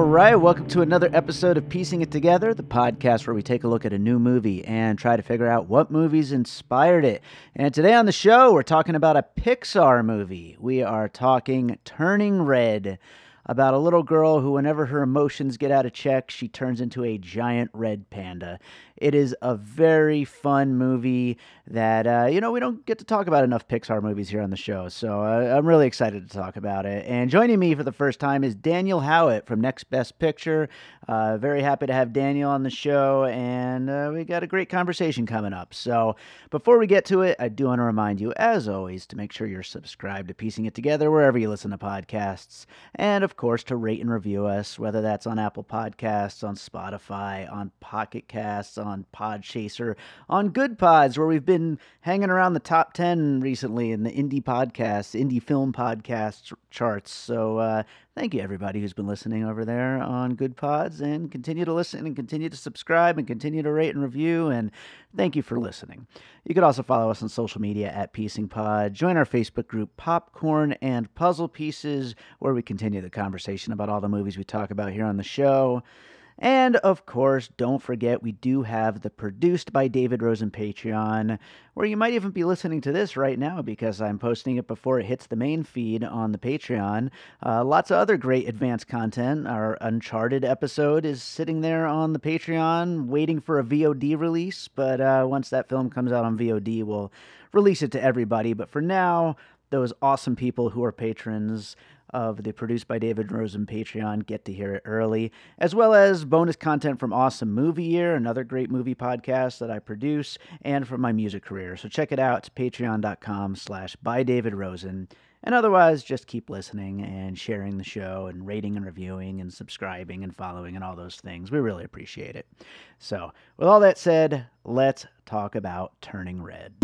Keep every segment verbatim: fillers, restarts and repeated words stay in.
All right, welcome to another episode of Piecing It Together, the podcast where we take a look at a new movie and try to figure out what movies inspired it. And today on the show, we're talking about a Pixar movie. We are talking Turning Red, about a little girl who, whenever her emotions get out of check, she turns into a giant red panda. It is a very fun movie that, uh, you know, we don't get to talk about enough Pixar movies here on the show, so uh, I'm really excited to talk about it. And joining me for the first time is Daniel Howitt from Next Best Picture. Uh, very happy to have Daniel on the show, and uh, we got a great conversation coming up. So before we get to it, I do want to remind you, as always, to make sure you're subscribed to Piecing It Together wherever you listen to podcasts, and of course, to rate and review us, whether that's on Apple Podcasts, on Spotify, on Pocket Casts, on Podchaser, on Good Pods, where we've been hanging around the top ten recently in the indie podcasts, indie film podcast charts. So uh, thank you, everybody who's been listening over there on Good Pods, and continue to listen and continue to subscribe and continue to rate and review, and thank you for listening. You can also follow us on social media at Piecing Pod. Join our Facebook group, Popcorn and Puzzle Pieces, where we continue the conversation about all the movies we talk about here on the show. And, of course, don't forget we do have the Produced by David Rosen Patreon, where you might even be listening to this right now because I'm posting it before it hits the main feed on the Patreon. Uh, lots of other great advanced content. Our Uncharted episode is sitting there on the Patreon waiting for a V O D release, but uh, once that film comes out on V O D, we'll release it to everybody. But for now, those awesome people who are patrons of the Produced by David Rosen Patreon get to hear it early, as well as bonus content from Awesome Movie Year, another great movie podcast that I produce, and from my music career. So check it out. It's patreon.com slash by David Rosen. And otherwise, just keep listening and sharing the show and rating and reviewing and subscribing and following and all those things. We really appreciate it. So with all that said, let's talk about Turning Red.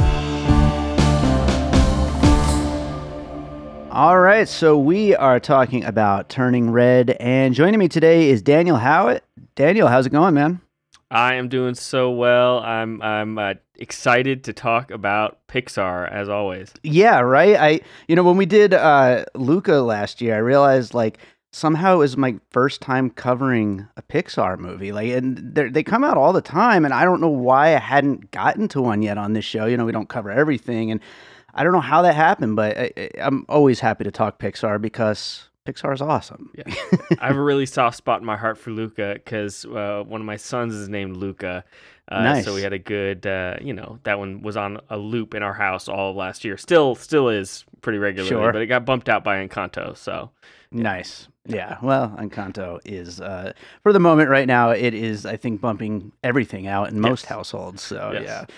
All right, so we are talking about Turning Red, and joining me today is Daniel Howitt. Daniel, how's it going, man? I am doing so well. I'm I'm uh, excited to talk about Pixar as always. Yeah, right. I you know when we did uh, Luca last year, I realized like somehow it was my first time covering a Pixar movie. Like, and they come out all the time, and I don't know why I hadn't gotten to one yet on this show. You know, we don't cover everything, and I don't know how that happened, but I, I'm always happy to talk Pixar because Pixar is awesome. Yeah. I have a really soft spot in my heart for Luca because uh, one of my sons is named Luca. Uh, nice. So we had a good, uh, you know, that one was on a loop in our house all of last year. Still, still is pretty regularly, Sure. But it got bumped out by Encanto. So yeah. Nice. Yeah. Well, Encanto is, uh, for the moment right now, it is, I think, bumping everything out in most yes. households. So yes. yeah.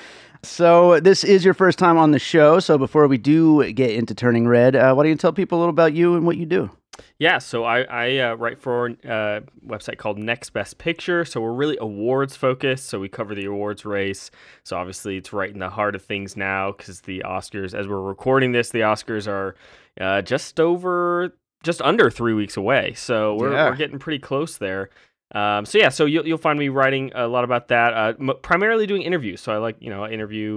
So this is your first time on the show. So before we do get into Turning Red, uh, why don't you tell people a little about you and what you do? Yeah, so I, I uh, write for a uh, website called Next Best Picture. So we're really awards focused. So we cover the awards race. So obviously it's right in the heart of things now because the Oscars, as we're recording this, the Oscars are uh, just over, just under three weeks away. So we're yeah. we're getting pretty close there. Um, so yeah, so you'll you'll find me writing a lot about that. Uh, m- primarily doing interviews. So I like you know I interview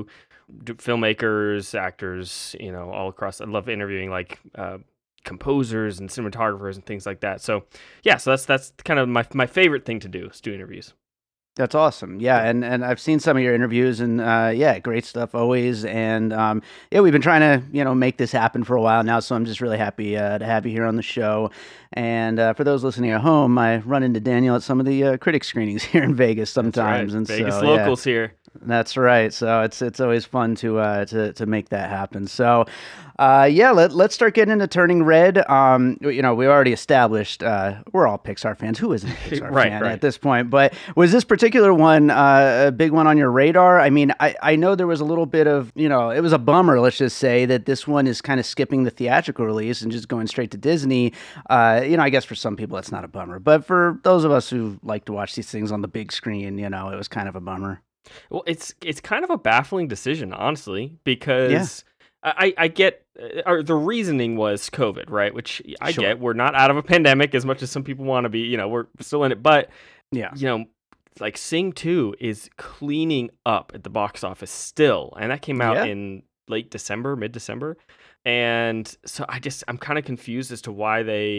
filmmakers, actors, you know all across. I love interviewing like uh, composers and cinematographers and things like that. So yeah, so that's that's kind of my my favorite thing to do is do interviews. That's awesome. Yeah, and, and I've seen some of your interviews, and uh, yeah, great stuff always. And um, yeah, we've been trying to you know make this happen for a while now, so I'm just really happy uh, to have you here on the show. And uh, for those listening at home, I run into Daniel at some of the uh, critic screenings here in Vegas sometimes. That's right. And Vegas so, locals yeah. here. That's right. So it's it's always fun to uh, to to make that happen. So uh, yeah, let let's start getting into Turning Red. Um, you know, we already established uh, we're all Pixar fans. Who isn't a Pixar right, fan right. at this point? But was this particular one uh, a big one on your radar? I mean, I I know there was a little bit of you know it was a bummer. Let's just say that this one is kind of skipping the theatrical release and just going straight to Disney. Uh, you know, I guess for some people that's not a bummer, but for those of us who like to watch these things on the big screen, you know, it was kind of a bummer. Well, it's it's kind of a baffling decision, honestly, because yeah. I, I get uh, or the reasoning was COVID, right? Which I Sure. get. We're not out of a pandemic as much as some people want to be. You know, we're still in it, but yeah, you know, like Sing two is cleaning up at the box office still, and that came out Yeah. in late December, mid December, and so I just I'm kind of confused as to why they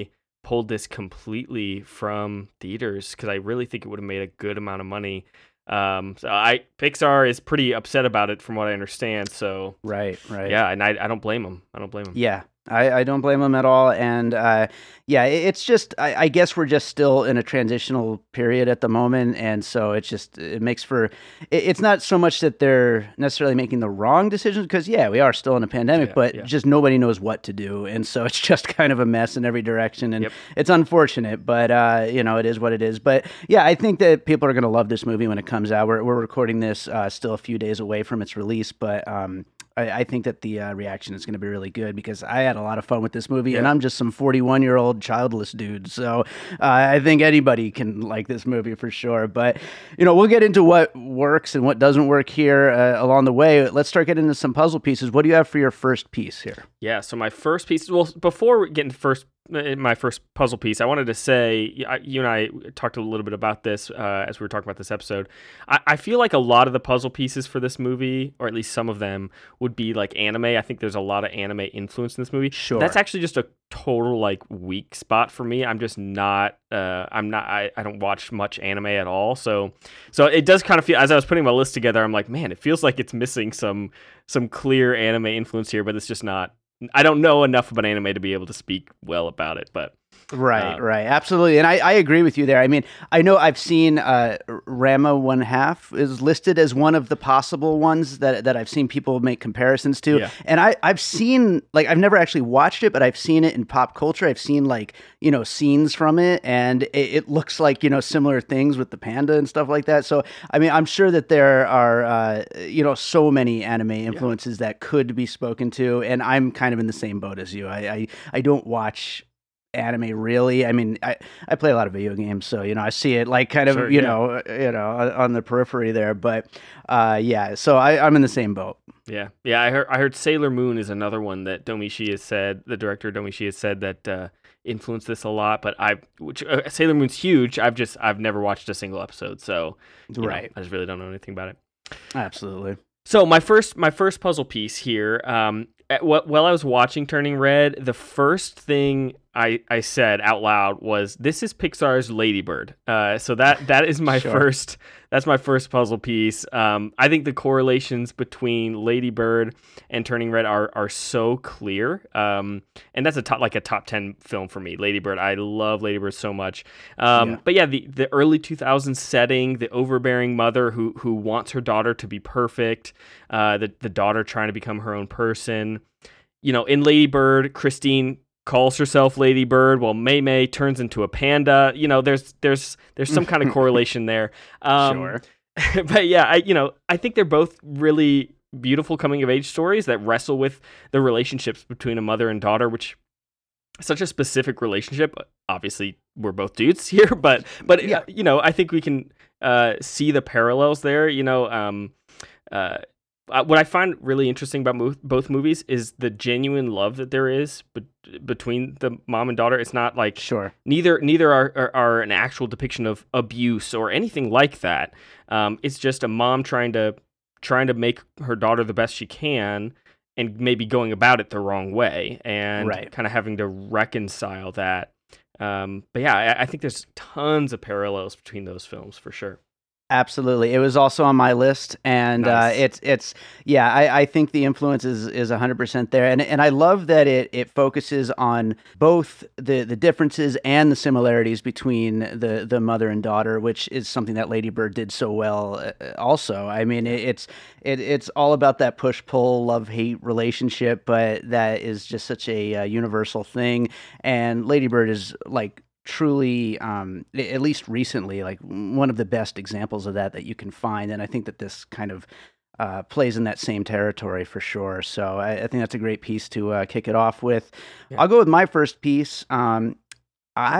pulled this completely from theaters because I really think it would have made a good amount of money. Um, so I Pixar is pretty upset about it from what I understand. So right, right, yeah, and I, I don't blame them. I don't blame them. Yeah, I, I don't blame them at all. And uh, yeah, it, it's just, I, I guess we're just still in a transitional period at the moment. And so it's just, it makes for, it, it's not so much that they're necessarily making the wrong decisions, because yeah, we are still in a pandemic, Yeah, but yeah. just nobody knows what to do. And so it's just kind of a mess in every direction. And Yep. it's unfortunate, but uh, you know, it is what it is. But yeah, I think that people are going to love this movie when it comes out. We're, we're recording this uh, still a few days away from its release, but um, I, I think that the uh, reaction is going to be really good, because I had a lot of fun with this movie, Yeah. and I'm just some forty-one-year-old childless dude. So uh, I think anybody can like this movie for sure. But, you know, we'll get into what works and what doesn't work here uh, along the way. Let's start getting into some puzzle pieces. What do you have for your first piece here? Yeah, so my first piece, well, before we get into first, my first puzzle piece, I wanted to say, you and I talked a little bit about this uh, as we were talking about this episode. I, I feel like a lot of the puzzle pieces for this movie, or at least some of them, would be like anime. I think there's a lot of anime influence in this movie. Sure. That's actually just a total like weak spot for me. I'm just not, uh, I'm not, I, I don't watch much anime at all. So, so it does kind of feel, as I was putting my list together, I'm like, man, it feels like it's missing some, some clear anime influence here, but it's just not. I don't know enough about anime to be able to speak well about it, but Right, uh, right, absolutely, and I, I agree with you there. I mean, I know I've seen uh, Rama One Half is listed as one of the possible ones that that I've seen people make comparisons to, Yeah. and I I've seen, like, I've never actually watched it, but I've seen it in pop culture. I've seen, like, you know, scenes from it, and it, it looks like, you know, similar things with the panda and stuff like that. So I mean, I'm sure that there are uh, you know, so many anime influences that could be spoken to, and I'm kind of in the same boat as you. I I, I don't watch anime really. I mean, I, I play a lot of video games, so, you know, I see it like kind of, Sure, you yeah. know, you know, on on the periphery there, but uh, yeah, so I, I'm in the same boat. Yeah, yeah. I heard I heard Sailor Moon is another one that Domichi has said. The director Domichi has said that uh, influenced this a lot. But I, which uh, Sailor Moon's huge. I've just I've never watched a single episode, so you know, Right. I just really don't know anything about it. Absolutely. So my first my first puzzle piece here. Um, at, wh- while I was watching Turning Red, the first thing I, I said out loud was, "This is Pixar's Lady Bird." Uh, so that that is my Sure. first. That's my first puzzle piece. Um, I think the correlations between Lady Bird and Turning Red are are so clear. Um, and that's a top like a top ten film for me. Lady Bird. I love Lady Bird so much. Um, Yeah. But yeah, the the early two thousands setting, the overbearing mother who who wants her daughter to be perfect. Uh, the the daughter trying to become her own person. You know, in Lady Bird, Christine calls herself Lady Bird, while Mei Mei turns into a panda. You know, there's there's there's some kind of correlation there. Um, Sure. But yeah, I you know I think they're both really beautiful coming of age stories that wrestle with the relationships between a mother and daughter, which is such a specific relationship. Obviously, we're both dudes here, but but Yeah. uh, you know, I think we can uh, see the parallels there. You know. Um, uh, uh, what I find really interesting about mo- both movies is the genuine love that there is be- between the mom and daughter. It's not like Sure. neither neither are, are are an actual depiction of abuse or anything like that. Um, it's just a mom trying to trying to make her daughter the best she can, and maybe going about it the wrong way, and Right. kind of having to reconcile that. Um, but yeah, I, I think there's tons of parallels between those films for sure. Absolutely. It was also on my list, and Nice. uh, it's it's yeah. I, I think the influence is is one hundred percent there, and and I love that it it focuses on both the the differences and the similarities between the the mother and daughter, which is something that Lady Bird did so well. uh, Also, I mean, it, it's it, it's all about that push pull love hate relationship, but that is just such a uh, universal thing, and Lady Bird is like truly, um, a- at least recently, like one of the best examples of that that you can find. And I think that this kind of uh, plays in that same territory for sure. So I, I think that's a great piece to uh, kick it off with. Yeah. I'll go with my first piece. Um, I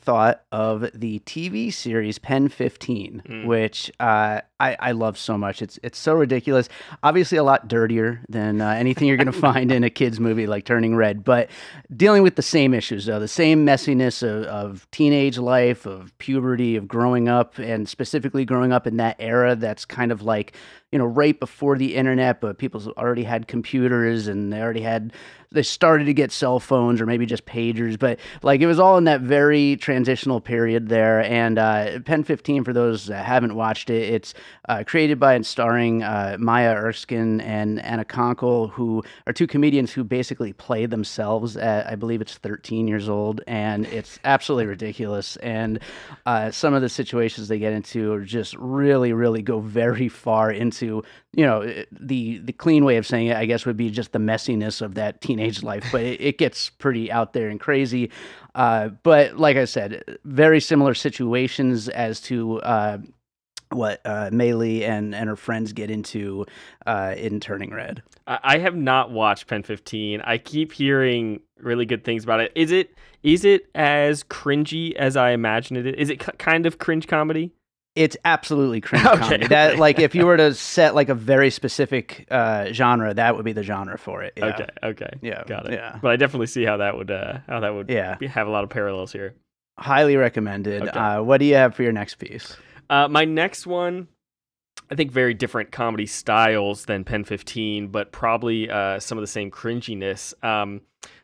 thought of the T V series Pen fifteen, Mm. which uh, I, I love so much. It's it's so ridiculous. Obviously, a lot dirtier than uh, anything you're going to find in a kids movie like Turning Red, but dealing with the same issues, though, the same messiness of, of teenage life, of puberty, of growing up, and specifically growing up in that era that's kind of like, you know, right before the internet, but people already had computers and they already had, they started to get cell phones or maybe just pagers, but like it was all in that very transitional period there. And uh, Pen fifteen, for those that haven't watched it, it's uh, created by and starring uh, Maya Erskine and Anna Konkle, who are two comedians who basically play themselves at, I believe it's thirteen years old, and it's absolutely ridiculous. And uh, some of the situations they get into are just really, really go very far into, you know, the the clean way of saying it, I guess, would be just the messiness of that teenage life, but it, it gets pretty out there and crazy. Uh, but like I said, very similar situations as to uh, what uh, Maylee and, and her friends get into uh, in Turning Red. I I have not watched Pen fifteen. I keep hearing really good things about it. Is it is it as cringy as I imagined it? Is it k- kind of cringe comedy? It's absolutely cringe Okay, comedy. That okay. like if you were to set like a very specific uh, genre, that would be the genre for it. Yeah. Okay, okay, Yeah, got it. yeah. But I definitely see how that would uh, how that would Yeah. be- have a lot of parallels here. Highly recommended. Okay. Uh, what do you have for your next piece? Uh, my next one, I think very different comedy styles than Pen fifteen, but probably uh, some of the same cringiness. Um,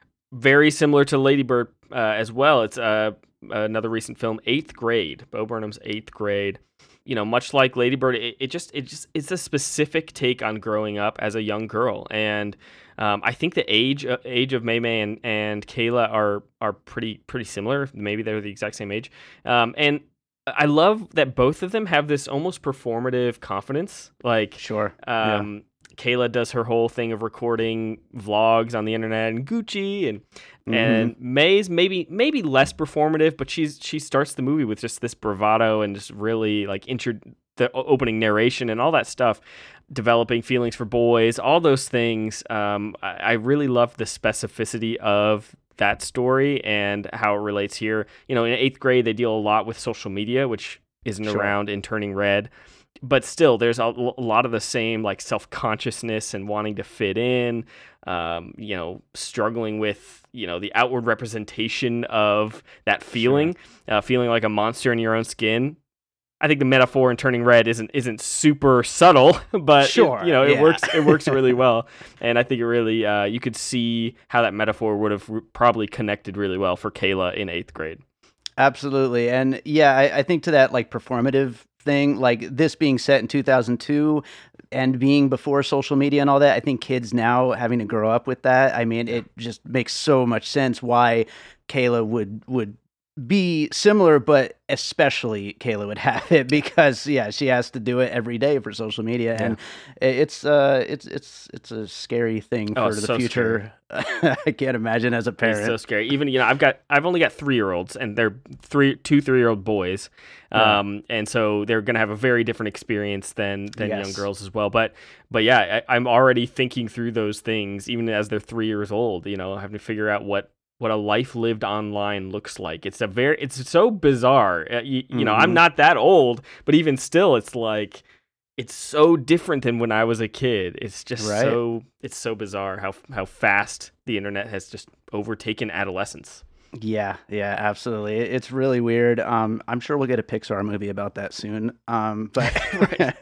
very similar to Lady Bird uh, as well. It's uh, another recent film, Eighth Grade, Bo Burnham's Eighth Grade. You know, much like Lady Bird, it, it just it just it's a specific take on growing up as a young girl, and um, I think the age uh, age of Mei Mei and, and Kayla are are pretty pretty similar. Maybe they're the exact same age, um, and I love that both of them have this almost performative confidence. Like, Sure. um, Kayla does her whole thing of recording vlogs on the internet and Gucci, and Mhm. and May's maybe maybe less performative, but she's she starts the movie with just this bravado and just really like intro the o- opening narration and all that stuff, developing feelings for boys, all those things. Um, I, I really love the specificity of that story and how it relates here. You know, in eighth grade, they deal a lot with social media, which isn't Sure. around in Turning Red. But still, there's a, a lot of the same like self-consciousness and wanting to fit in, um, you know, struggling with, you know, the outward representation of that feeling, uh, feeling like a monster in your own skin. I think the metaphor in Turning Red isn't isn't super subtle, but it- Sure, you know, it yeah. works it works really well, and I think it really uh, you could see how that metaphor would have r- probably connected really well for Kayla in eighth grade. Absolutely. And yeah, I, I think to that like performative thing, like this being set in two thousand two and being before social media and all that, I think kids now having to grow up with that, I mean, it just makes so much sense why Kayla would would be similar, but especially Kayla would have it because yeah, she has to do it every day for social media, and i- it's uh, it's it's it's a scary thing Oh, for it's the so future. I can't imagine as a It's parent. so scary. Even you know, I've got I've only got three year olds, and they're three two three year old boys, Yeah. um, and so they're gonna have a very different experience than than young Yes. girls as well. But but yeah, I, I'm already thinking through those things, even as they're three years old. You know, having to figure out what what a life lived online looks like. It's a very it's so bizarre. Uh, You, you know, I'm Mhm. not that old, but even still, it's like. It's so different than when I was a kid. It's just Right. so it's so bizarre how how fast the internet has just overtaken adolescence. Yeah, yeah, absolutely. It- It's really weird. Um, I'm sure we'll get a Pixar movie about that soon. Um, but Right.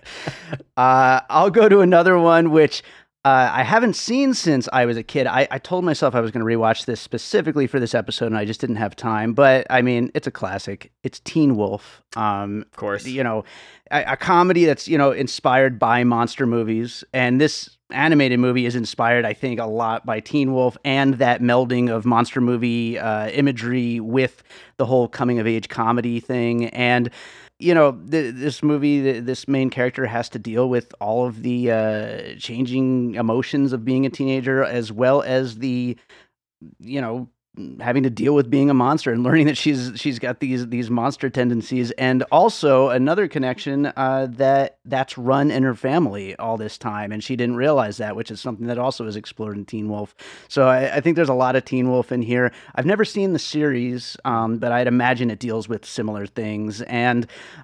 uh, I'll go to another one, which uh, I haven't seen since I was a kid. I, I told myself I was going to rewatch this specifically for this episode, and I just didn't have time. But I mean, it's a classic. It's Teen Wolf. Um, Of course. you know, a, a comedy that's, you know, inspired by monster movies. And this animated movie is inspired, I think, a lot by Teen Wolf and that melding of monster movie uh, imagery with the whole coming of age comedy thing. And, you know, th- this movie, th- this main character has to deal with all of the uh, changing emotions of being a teenager, as well as the, you know, having to deal with being a monster and learning that she's she's got these these monster tendencies, and also another connection uh, that that's run in her family all this time, and she didn't realize that, which is something that also is explored in Teen Wolf. So I, I think there's a lot of Teen Wolf in here. I've never seen the series, um, but I'd imagine it deals with similar things. And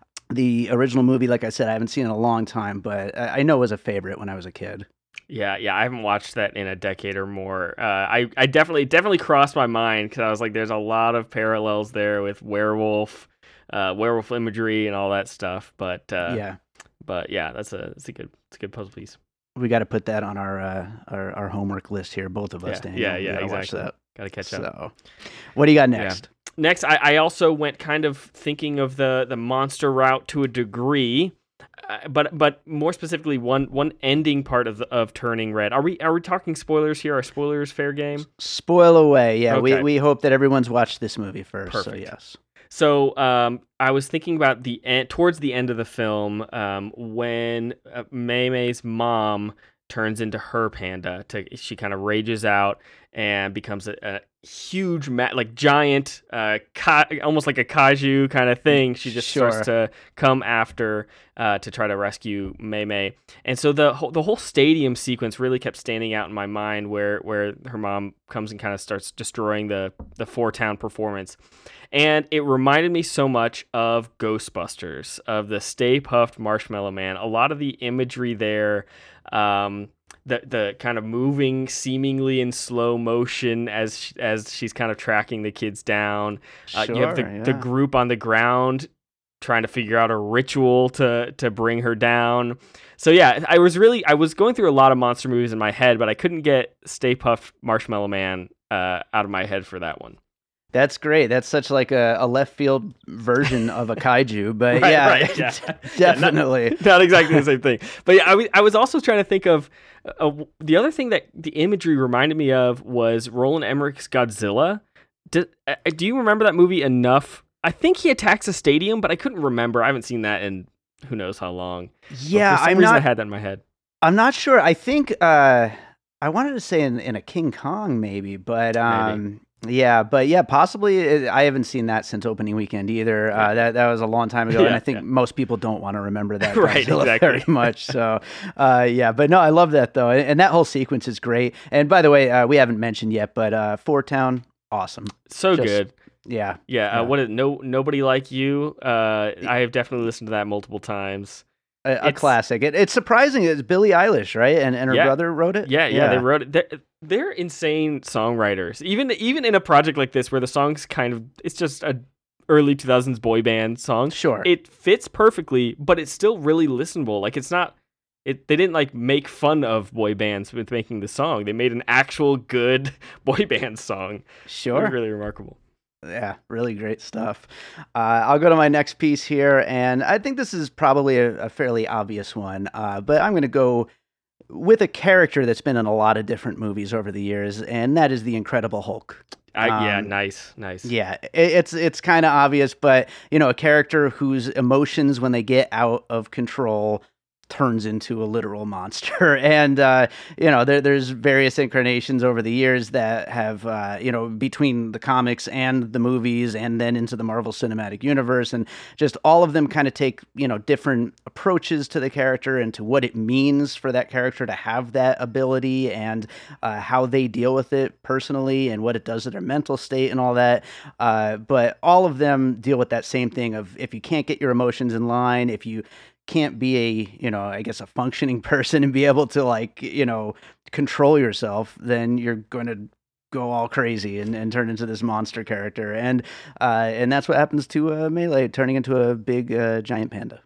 the original movie, like I said, I haven't seen in a long time, but I, I know it was a favorite when I was a kid. Yeah, yeah, I haven't watched that in a decade or more. Uh, I, I definitely, definitely crossed my mind because I was like, there's a lot of parallels there with werewolf, uh, werewolf imagery, and all that stuff. But uh, yeah, but yeah, that's a, that's a good, it's a good puzzle piece. We got to put that on our, uh, our our homework list here, both of us. Yeah, Daniel. yeah, yeah, gotta exactly. Got to catch up. So, what do you got next? Yeah. Next, I, I also went kind of thinking of the the monster route to a degree. Uh, but but more specifically, one one ending part of the, of Turning Red. Are we are we talking spoilers here? Are spoilers fair game? Spoil away. Yeah, okay. we we hope that everyone's watched this movie first. Perfect. So yes. So um, I was thinking about the end, towards the end of the film um, when uh, Mei Mei's mom turns into her panda. To she kind of rages out and becomes a, a huge, ma- like giant, uh, ka- almost like a kaiju kind of thing. She just Sure. starts to come after uh, to try to rescue Mei Mei. And so the whole, the whole stadium sequence really kept standing out in my mind, where where her mom comes and kind of starts destroying the the Four Town performance. And it reminded me so much of Ghostbusters, of the Stay Puft Marshmallow Man. A lot of the imagery there, um, the the kind of moving seemingly in slow motion as she, as she's kind of tracking the kids down. Uh, Sure, you have the, yeah. the group on the ground trying to figure out a ritual to to bring her down. So yeah, I was really I was going through a lot of monster movies in my head, but I couldn't get Stay Puft Marshmallow Man uh, out of my head for that one. That's great. That's such like a, a left field version of a kaiju, but Right, yeah, right, yeah. definitely. Yeah, not, not exactly the same thing. But yeah, I was, I was also trying to think of uh, the other thing that the imagery reminded me of was Roland Emmerich's Godzilla. Do, uh, do you remember that movie enough? I think he attacks a stadium, but I couldn't remember. I haven't seen that in who knows how long. Yeah, but for some I'm reason not. I had that in my head. I'm not sure. I think uh, I wanted to say in, in a King Kong maybe, but um, yeah, but yeah, possibly. It, I haven't seen that since opening weekend either. Yeah. Uh, that that was a long time ago, Yeah, and I think yeah. most people don't want to remember that Right, Godzilla exactly. very much. So uh, yeah, but no, I love that though, and, and that whole sequence is great. And by the way, uh, we haven't mentioned yet, but uh, Four Town, awesome. So Just- good. Yeah, Yeah. yeah. Uh, what is no Nobody Like You? Uh, I have definitely listened to that multiple times. a, a It's- classic. It, it's surprising. It's Billie Eilish, right? And and her Yeah. brother wrote it. Yeah, yeah, they wrote it. They're, they're insane songwriters. Even even in a project like this, where the song's kind of it's just a early two thousands boy band song. Sure. It fits perfectly, but it's still really listenable. Like it's not. It they didn't like make fun of boy bands with making the song. They made an actual good boy band song. Sure. Really, really remarkable. Yeah, really great stuff. Uh, I'll go to my next piece here, and I think this is probably a, a fairly obvious one, uh, but I'm going to go with a character that's been in a lot of different movies over the years, and that is the Incredible Hulk. I, yeah, Um, nice, nice. Yeah, it, it's it's kind of obvious, but you know, a character whose emotions, when they get out of control, turns into a literal monster. And uh you know, there, there's various incarnations over the years that have uh you know, between the comics and the movies and then into the Marvel Cinematic Universe, and just all of them kind of take, you know, different approaches to the character and to what it means for that character to have that ability, and uh how they deal with it personally and what it does to their mental state and all that. Uh but all of them deal with that same thing of, if you can't get your emotions in line, if you can't be a, you know, I guess a functioning person and be able to, like, you know, control yourself, then you're going to go all crazy and, and turn into this monster character. And uh, and that's what happens to uh, Melee, turning into a big uh, giant panda.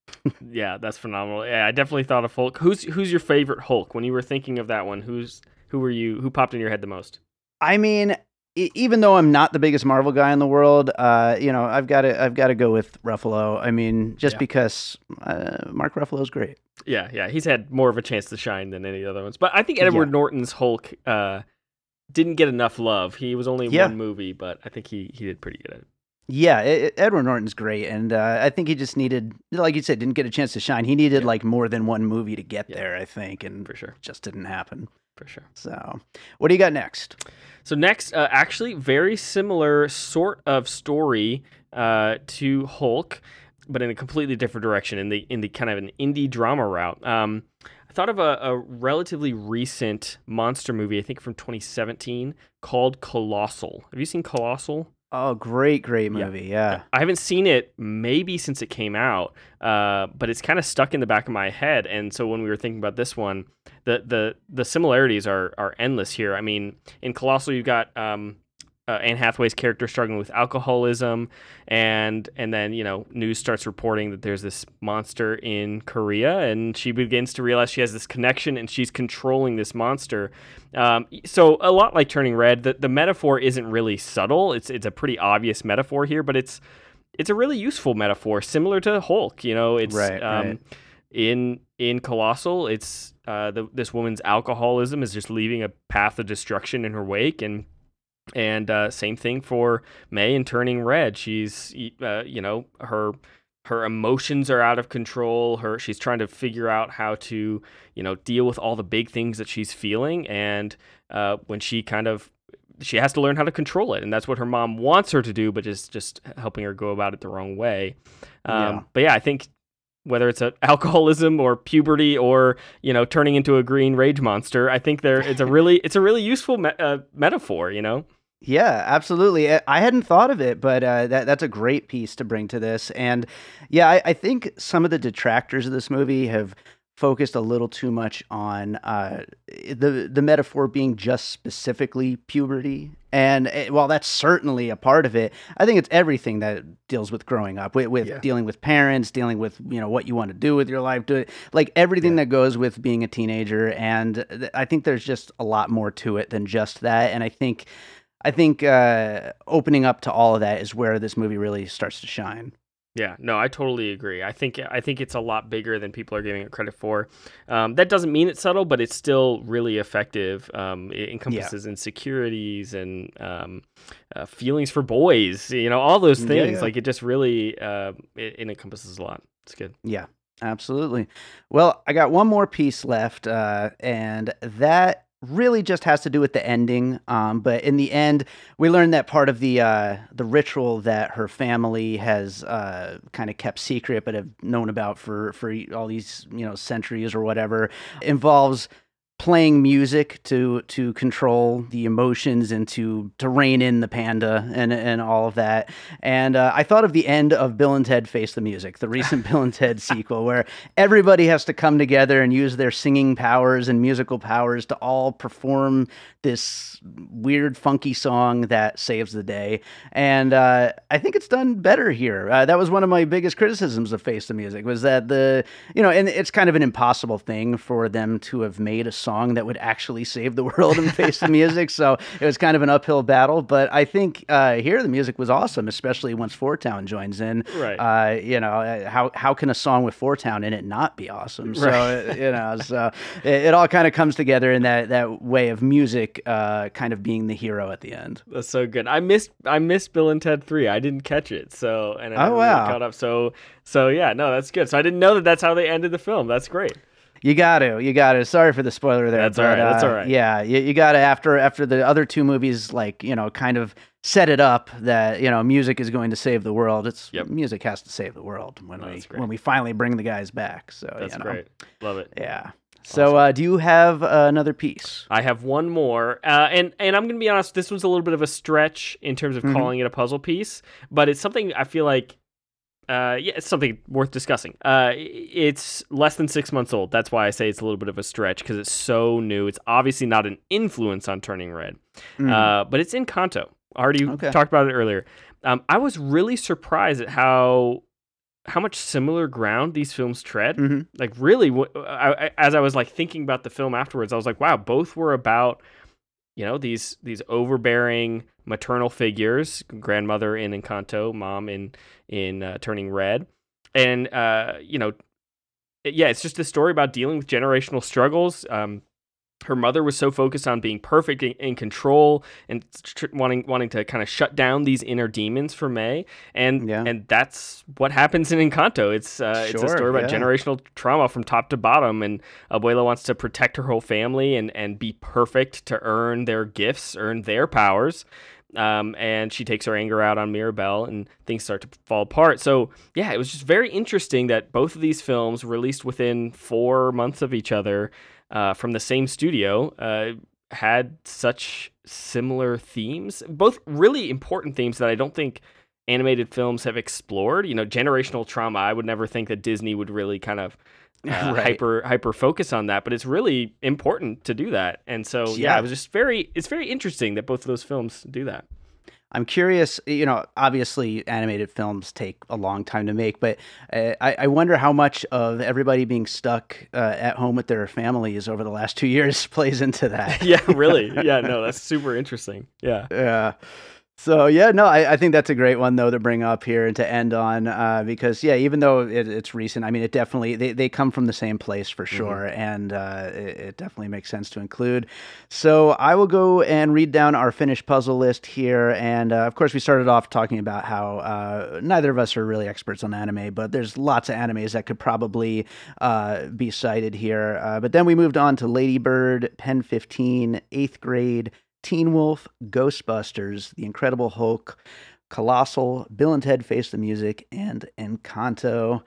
Yeah, that's phenomenal. Yeah, I definitely thought of Hulk. Who's who's your favorite Hulk? When you were thinking of that one, who's who were you? Who popped in your head the most? I mean, e- even though I'm not the biggest Marvel guy in the world, uh, you know, I've got to I've got to go with Ruffalo. I mean, just Yeah. because uh, Mark Ruffalo's great. Yeah, yeah, he's had more of a chance to shine than any other ones. But I think Edward Yeah. Norton's Hulk uh, didn't get enough love. He was only in Yeah. one movie, but I think he, he did pretty good at it. Yeah, it, it- Edward Norton's great, and uh, I think he just needed, like you said, didn't get a chance to shine. He needed Yeah. like more than one movie to get Yeah. there, I think, and For sure, just didn't happen. for sure. So, what do you got next? So next, uh, actually, very similar sort of story uh, to Hulk, but in a completely different direction, in the in the kind of an indie drama route. Um, I thought of a, a relatively recent monster movie, I think from twenty seventeen, called Colossal. Have you seen Colossal? Oh, great, great movie. Yeah. yeah. I haven't seen it maybe since it came out, uh, but it's kind of stuck in the back of my head. And so when we were thinking about this one, the the the similarities are are endless here. I mean, in Colossal, you've got um, uh, Anne Hathaway's character struggling with alcoholism, and and then you know news starts reporting that there's this monster in Korea, and she begins to realize she has this connection, and she's controlling this monster. Um, so a lot like Turning Red, the, the metaphor isn't really subtle. It's it's a pretty obvious metaphor here, but it's it's a really useful metaphor, similar to Hulk. You know, it's right, um, right. in in Colossal, it's uh, the, this woman's alcoholism is just leaving a path of destruction in her wake, and and uh, same thing for May in Turning Red. She's uh, you know her. Her emotions are out of control. Her she's trying to figure out how to, you know, deal with all the big things that she's feeling. And uh, when she kind of she has to learn how to control it, and that's what her mom wants her to do, but is just helping her go about it the wrong way. Um, Yeah. But yeah, I think whether it's a alcoholism or puberty or you know turning into a green rage monster, I think there it's a really it's a really useful me- uh, metaphor. You know. Yeah, absolutely. I I hadn't thought of it, but uh, that that's a great piece to bring to this. And yeah, I, I think some of the detractors of this movie have focused a little too much on uh, the the metaphor being just specifically puberty. And uh, while that's certainly a part of it, I think it's everything that deals with growing up, with, with Yeah. dealing with parents, dealing with you know what you want to do with your life, do it like everything Yeah. that goes with being a teenager. And th- I think there's just a lot more to it than just that. And I think. I think uh, opening up to all of that is where this movie really starts to shine. Yeah, no, I totally agree. I think I think it's a lot bigger than people are giving it credit for. Um, that doesn't mean it's subtle, but it's still really effective. Um, it encompasses insecurities and um, uh, feelings for boys. You know, all those Yeah, things. yeah. Like it just really uh, it, it encompasses a lot. It's good. Yeah, absolutely. Well, I got one more piece left, uh, and that really just has to do with the ending. Um, but in the end, we learn that part of the uh, the ritual that her family has uh, kind of kept secret, but have known about for for all these you know centuries or whatever, involves playing music to to control the emotions and to to rein in the panda and and all of that. And uh, I thought of the end of Bill and Ted Face the Music, the recent Bill and Ted sequel, where everybody has to come together and use their singing powers and musical powers to all perform this weird, funky song that saves the day. And uh, I think it's done better here. Uh, that was one of my biggest criticisms of Face the Music, was that the, you know, and it's kind of an impossible thing for them to have made a song that would actually save the world in Face the Music. So it was kind of an uphill battle. But I think uh, here the music was awesome, especially once Four Town joins in. Right. Uh, you know, uh, how how can a song with Four Town in it not be awesome? So, Right. you know, so it, it all kind of comes together in that, that way of music uh, kind of being the hero at the end. That's so good. I missed I missed Bill and Ted three. I didn't catch it. So and I Oh, never really wow. caught up. So so yeah, no, that's good. So I didn't know that that's how they ended the film. That's great. You got to, you got to. Sorry for the spoiler there. That's but, all right, that's uh, all right. Yeah, you, you got to after after the other two movies, like you know, kind of set it up that you know music is going to save the world. It's Yep. music has to save the world when No, we that's great. when we finally bring the guys back. So That's you know. great. Love it. Yeah. So uh, do you have uh, another piece? I have one more, uh, and and I'm gonna be honest. This was a little bit of a stretch in terms of Mhm. calling it a puzzle piece, but it's something I feel like, uh, yeah, it's something worth discussing. Uh, it's less than six months old. That's why I say it's a little bit of a stretch because it's so new. It's obviously not an influence on Turning Red, Mm. uh, but it's Encanto. I already Okay. talked about it earlier. Um, I was really surprised at how how much similar ground these films tread. Mhm. Like really, wh- I, I, as I was like thinking about the film afterwards, I was like, wow, both were about, you know, these these overbearing maternal figures, grandmother in Encanto, mom in in uh, Turning Red, and uh, you know, it- yeah, it's just a story about dealing with generational struggles. Um, her mother was so focused on being perfect in, in control and tr- wanting wanting to kind of shut down these inner demons for May, and Yeah. and that's what happens in Encanto. It's uh, it's a Sure, story about yeah. generational trauma from top to bottom, and Abuela wants to protect her whole family and and be perfect to earn their gifts, earn their powers. Um, and she takes her anger out on Mirabel, and things start to fall apart. So, yeah, it was just very interesting that both of these films, released within four months of each other uh, from the same studio, uh, had such similar themes. Both really important themes that I don't think animated films have explored. You know, generational trauma. I would never think that Disney would really kind of Uh, Right. hyper hyper focus on that, but it's really important to do that. And so yeah, Yeah. it was just very it's very interesting that both of those films do that. I'm curious, you know, obviously animated films take a long time to make, but uh, I, I wonder how much of everybody being stuck uh, at home with their families over the last two years plays into that. Yeah, really. Yeah, no, that's super interesting. Yeah. Yeah. So yeah, no, I, I think that's a great one though to bring up here and to end on uh, because yeah, even though it, it's recent, I mean, it definitely they, they come from the same place for sure, mm-hmm. and uh, it, it definitely makes sense to include. So I will go and read down our finished puzzle list here, and uh, of course we started off talking about how uh, neither of us are really experts on anime, but there's lots of animes that could probably uh, be cited here. Uh, but then we moved on to Lady Bird, Pen fifteen, Eighth Grade, Teen Wolf, Ghostbusters, The Incredible Hulk, Colossal, Bill and Ted Face the Music, and Encanto.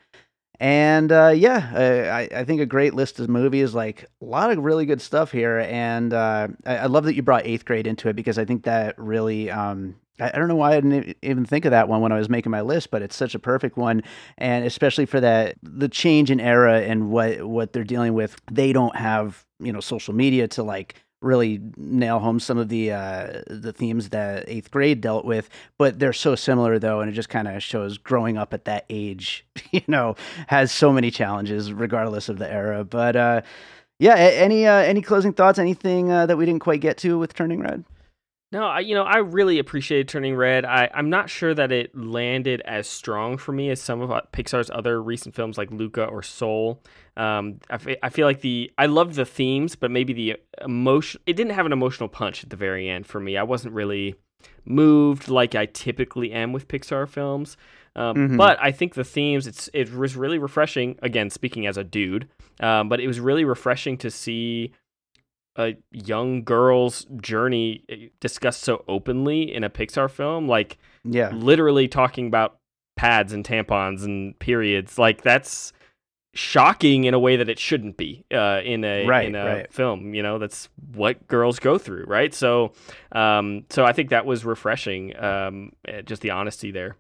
And uh, yeah, uh, I, I think a great list of movies, like a lot of really good stuff here. And uh, I, I love that you brought Eighth Grade into it because I think that really, um, I, I don't know why I didn't even think of that one when I was making my list, but it's such a perfect one. And especially for that, the change in era and what, what they're dealing with, they don't have, you know, social media to like, really nail home some of the uh, the themes that Eighth Grade dealt with, but they're so similar though, and it just kind of shows growing up at that age, you know, has so many challenges regardless of the era. But uh, yeah, any uh, any closing thoughts? Anything uh, that we didn't quite get to with Turning Red? No, I, you know, I really appreciated Turning Red. I, I'm not sure that it landed as strong for me as some of Pixar's other recent films like Luca or Soul. Um, I, f- I feel like the I loved the themes, but maybe the emotion it didn't have an emotional punch at the very end for me. I wasn't really moved like I typically am with Pixar films. Um, mm-hmm. But I think the themes, it's it was really refreshing. Again, speaking as a dude, um, but it was really refreshing to see a young girl's journey discussed so openly in a Pixar film, like yeah, literally talking about pads and tampons and periods. Like that's shocking in a way that it shouldn't be uh, in a right, in a right. film. You know, that's what girls go through, right? So, um, so I think that was refreshing. Um, just the honesty there.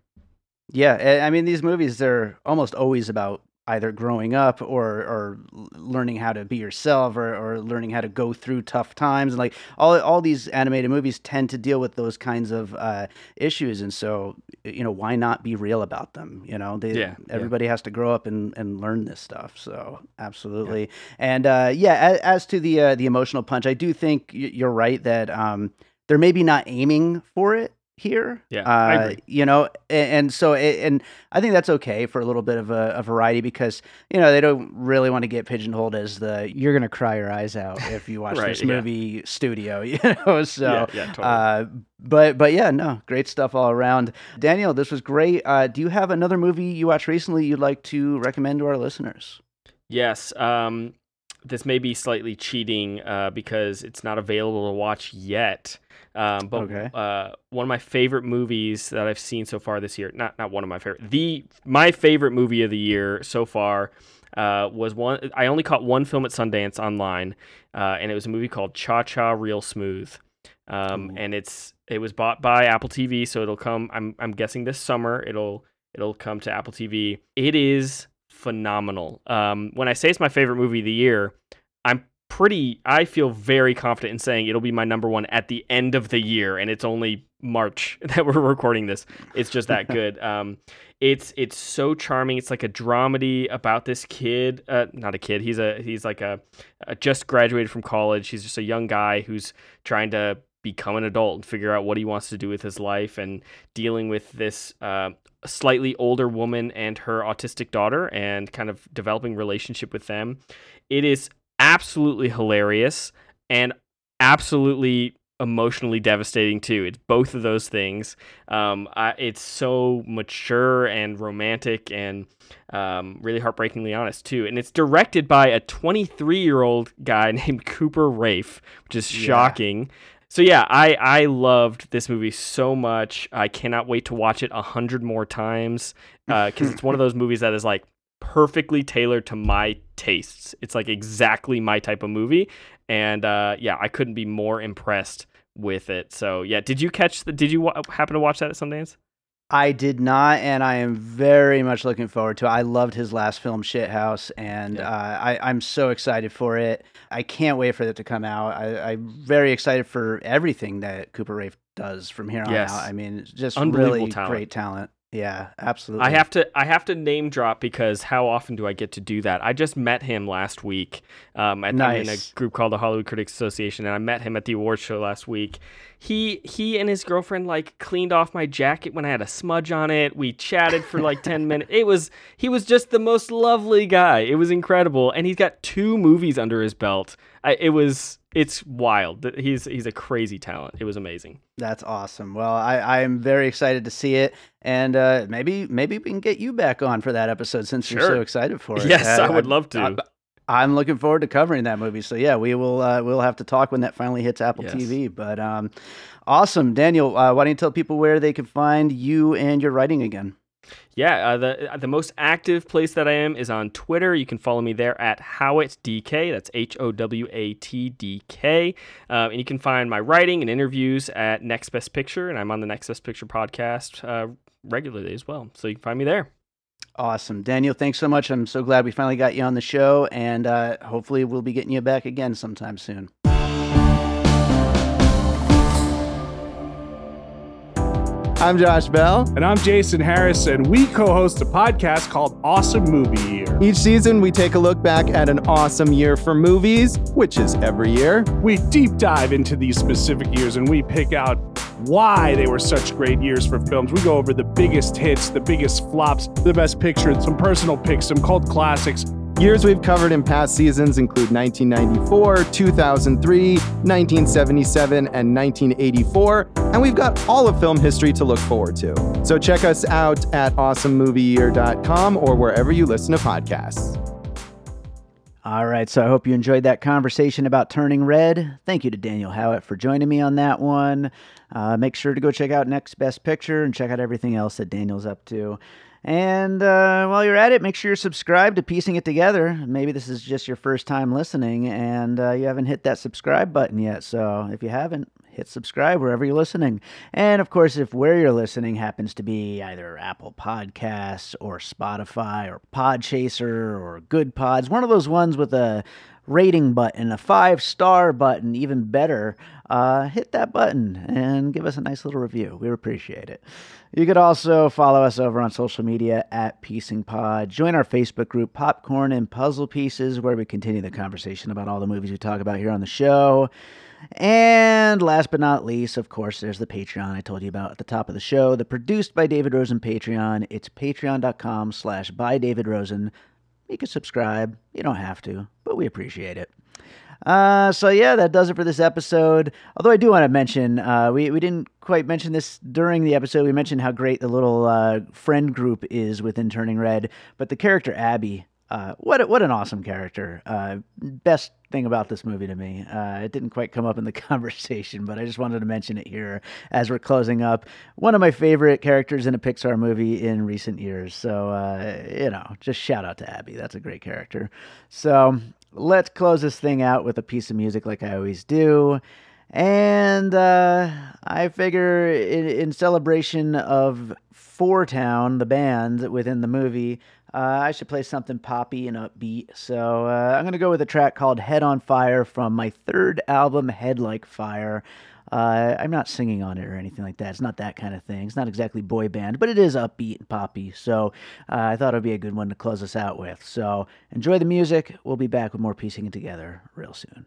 Yeah, I mean, these movies, they're almost always about either growing up or or learning how to be yourself or, or learning how to go through tough times. And like all all these animated movies tend to deal with those kinds of uh, issues. And so, you know, why not be real about them? You know, they, yeah, everybody yeah. has to grow up and, and learn this stuff. So absolutely. Yeah. And uh, yeah, as, as to the uh, the emotional punch, I do think you're right that um, they're maybe not aiming for it here. Yeah, uh, I agree. You know, and, and so, and I think that's okay for a little bit of a, a variety because, you know, they don't really want to get pigeonholed as the, you're going to cry your eyes out if you watch right, this yeah. movie studio, you know, so, yeah, yeah, totally. uh, but, but yeah, no, great stuff all around. Daniel, this was great. Uh, do you have another movie you watched recently you'd like to recommend to our listeners? Yes. Um, this may be slightly cheating uh, because it's not available to watch yet. Um, but okay. uh, one of my favorite movies that I've seen so far this year, not not one of my favorite, the my favorite movie of the year so far uh, was one. I only caught one film at Sundance online, uh, and it was a movie called Cha Cha Real Smooth. Um, and it's it was bought by Apple T V, so it'll come. I'm I'm guessing this summer it'll it'll come to Apple T V. It is phenomenal. Um, when I say it's my favorite movie of the year, I'm pretty I feel very confident in saying it'll be my number one at the end of the year, and it's only March that we're recording this. It's just that good. Um, it's it's so charming. It's like a dramedy about this kid, uh, not a kid. He's a he's like a, a just graduated from college. He's just a young guy who's trying to become an adult and figure out what he wants to do with his life, and dealing with this uh, slightly older woman and her autistic daughter, and kind of developing relationship with them. It is absolutely hilarious. and absolutely emotionally devastating too. It's both of those things. Um, I, it's so mature and romantic and um, really heartbreakingly honest too. And it's directed by a twenty-three-year-old guy named Cooper Raiff, which is Yeah. shocking. So yeah, I, I loved this movie so much. I cannot wait to watch it a hundred more times because uh, it's one of those movies that is like perfectly tailored to my tastes. It's like exactly my type of movie. And uh, yeah, I couldn't be more impressed with it. So yeah, did you catch the? Did you wa- happen to watch that at Sundance? I did not, and I am very much looking forward to it. I loved his last film, Shithouse, and Yeah. uh, I, I'm so excited for it. I can't wait for it to come out. I, I'm very excited for everything that Cooper Raiff does from here on Yes. out. I mean, it's just Unbelievable really talent. great talent. Yeah, absolutely. I have to I have to name drop because how often do I get to do that? I just met him last week. Um, at, I'm in a Nice. group called the Hollywood Critics Association, and I met him at the awards show last week. He he and his girlfriend like cleaned off my jacket when I had a smudge on it. We chatted for like ten minutes. It was he was just the most lovely guy. It was incredible, and he's got two movies under his belt. I, it was it's wild. He's he's a crazy talent. It was amazing. That's awesome. Well, I, I am very excited to see it, and uh, maybe maybe we can get you back on for that episode since you're Sure. so excited for it. Yes, Uh, I would love to. I, I'm looking forward to covering that movie. So yeah, we will uh, we'll have to talk when that finally hits Apple Yes. T V. But um, awesome, Daniel. Uh, why don't you tell people where they can find you and your writing again? Yeah, uh, the the most active place that I am is on Twitter. You can follow me there at HowatDK. That's H O W A T D K. Uh, and you can find my writing and interviews at Next Best Picture, and I'm on the Next Best Picture podcast uh, regularly as well. So you can find me there. Awesome, Daniel. Thanks so much. I'm so glad we finally got you on the show, and uh, hopefully we'll be getting you back again sometime soon. I'm Josh Bell. And I'm Jason Harris, and we co-host a podcast called Awesome Movie Year. Each season, we take a look back at an awesome year for movies, which is every year. We deep dive into these specific years, and we pick out why they were such great years for films. We go over the biggest hits, the biggest flops, the best picture, some personal picks, some cult classics. Years we've covered in past seasons include nineteen ninety-four, two thousand three, nineteen seventy-seven, and nineteen eighty-four, and we've got all of film history to look forward to. So check us out at awesome movie year dot com or wherever you listen to podcasts. All right, so I hope you enjoyed that conversation about Turning Red. Thank you to Daniel Howitt for joining me on that one. Uh, make sure to go check out Next Best Picture and check out everything else that Daniel's up to. And uh, while you're at it, make sure you're subscribed to Piecing It Together. Maybe this is just your first time listening and uh, you haven't hit that subscribe button yet. So if you haven't, hit subscribe wherever you're listening. And of course, if where you're listening happens to be either Apple Podcasts or Spotify or Podchaser or Good Pods, one of those ones with a rating button, a five-star button, even better, uh, hit that button and give us a nice little review. We would appreciate it. You could also follow us over on social media at Piecing Pod. Join our Facebook group, Popcorn and Puzzle Pieces, where we continue the conversation about all the movies we talk about here on the show. And last but not least, of course, there's the Patreon I told you about at the top of the show, the Produced by David Rosen Patreon. It's patreon.com slash by David Rosen. You can subscribe. You don't have to, but we appreciate it. Uh, so yeah, that does it for this episode. Although I do want to mention, uh, we, we didn't quite mention this during the episode. We mentioned how great the little uh, friend group is within Turning Red, but the character Abby, uh, what a, what an awesome character. Uh, best thing about this movie to me. Uh, it didn't quite come up in the conversation, but I just wanted to mention it here as we're closing up. One of my favorite characters in a Pixar movie in recent years. So, uh, you know, just shout out to Abby. That's a great character. So let's close this thing out with a piece of music like I always do. And uh, I figure in, in celebration of Four Town, the band within the movie, uh, I should play something poppy and upbeat. So uh, I'm going to go with a track called Head on Fire from my third album, Head Like Fire. Uh, I'm not singing on it or anything like that. It's not that kind of thing. It's not exactly boy band, but it is upbeat and poppy. So uh, I thought it would be a good one to close us out with. So enjoy the music. We'll be back with more Piecing It Together real soon.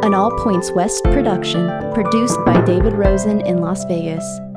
An All Points West production, produced by David Rosen in Las Vegas.